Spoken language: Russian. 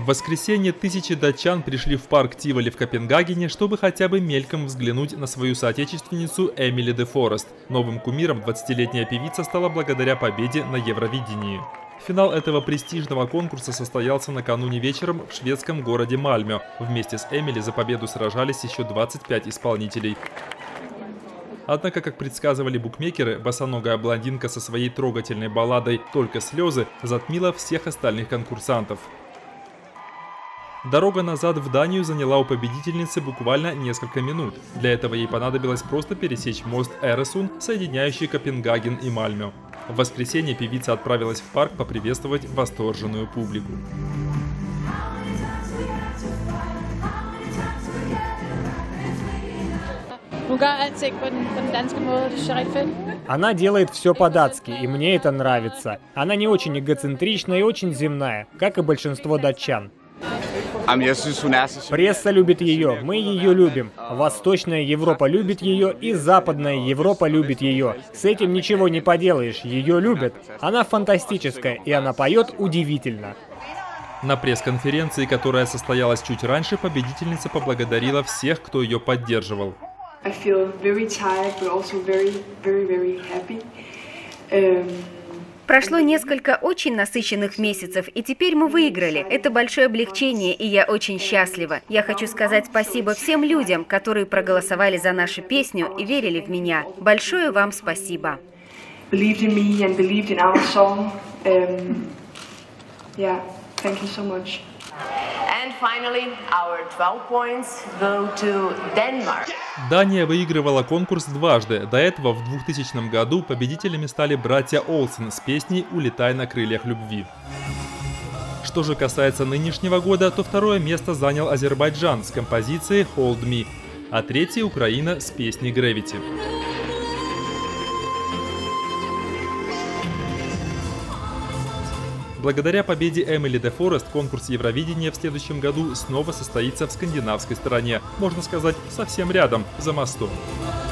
В воскресенье тысячи датчан пришли в парк Тиволи в Копенгагене, чтобы хотя бы мельком взглянуть на свою соотечественницу Эмили де Форест. Новым кумиром 20-летняя певица стала благодаря победе на Евровидении. Финал этого престижного конкурса состоялся накануне вечером в шведском городе Мальмё. Вместе с Эмили за победу сражались еще 25 исполнителей. Однако, как предсказывали букмекеры, босоногая блондинка со своей трогательной балладой «Только слезы» затмила всех остальных конкурсантов. Дорога назад в Данию заняла у победительницы буквально несколько минут. Для этого ей понадобилось просто пересечь мост Эресун, соединяющий Копенгаген и Мальмё. В воскресенье певица отправилась в парк поприветствовать восторженную публику. Она делает все по-датски, и мне это нравится. Она не очень эгоцентрична и очень земная, как и большинство датчан. Пресса любит ее, мы ее любим. Восточная Европа любит ее, и Западная Европа любит ее. С этим ничего не поделаешь, ее любят. Она фантастическая, и она поет удивительно. На пресс-конференции, которая состоялась чуть раньше, победительница поблагодарила всех, кто ее поддерживал. Прошло несколько очень насыщенных месяцев, и теперь мы выиграли. Это большое облегчение, и я очень счастлива. Я хочу сказать спасибо всем людям, которые проголосовали за нашу песню и верили в меня. Большое вам спасибо. Дания выигрывала конкурс дважды. До этого в 2000 году победителями стали братья Олсен с песней «Улетай на крыльях любви». Что же касается нынешнего года, то второе место занял Азербайджан с композицией «Hold Me», а третье – Украина с песней «Gravity». Благодаря победе Эмили де Форест конкурс Евровидения в следующем году снова состоится в скандинавской стороне. Можно сказать, совсем рядом, за мостом.